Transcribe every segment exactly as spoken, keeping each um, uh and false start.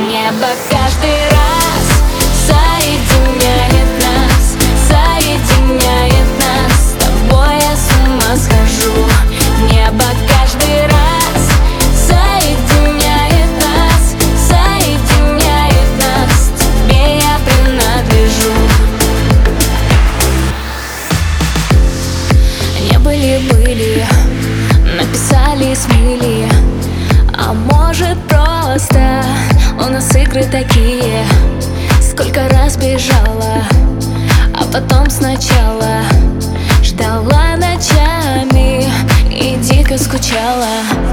Небо каждый раз соединяет нас, соединяет нас. С тобой я с ума схожу. Небо каждый раз соединяет нас, соединяет нас. Тебе я принадлежу. Не были-были, написали, смыли. А может просто у нас игры такие. Сколько раз бежала, а потом сначала ждала ночами и дико скучала.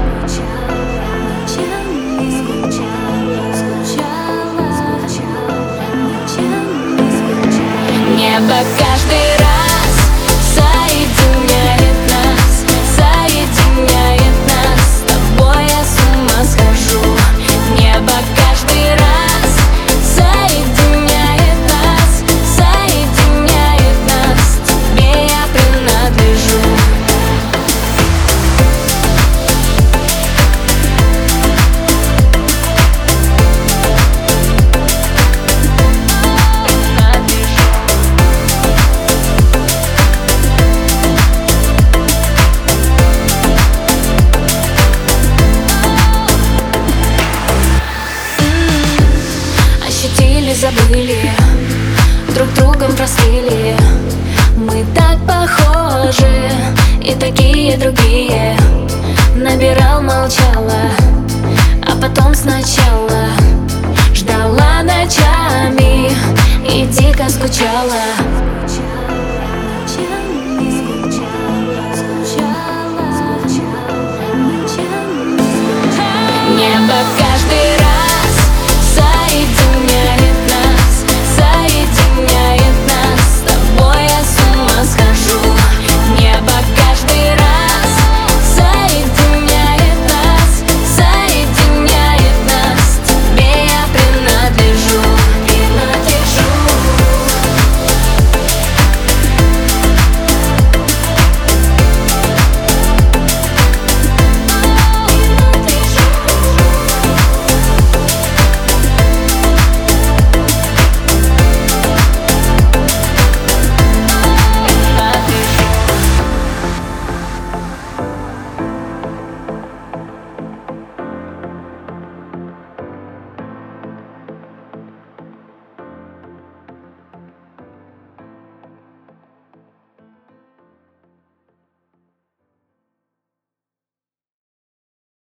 Небо каждый раз соединяет нас, соединяет нас. С тобой я с ума схожу. Небо каждый раз соединяет нас, соединяет нас. Тебе я принадлежу. Забыли, друг другом простыли. Мы так похожи и такие другие. Набирал, молчала, а потом сначала ждала ночами и дико скучала.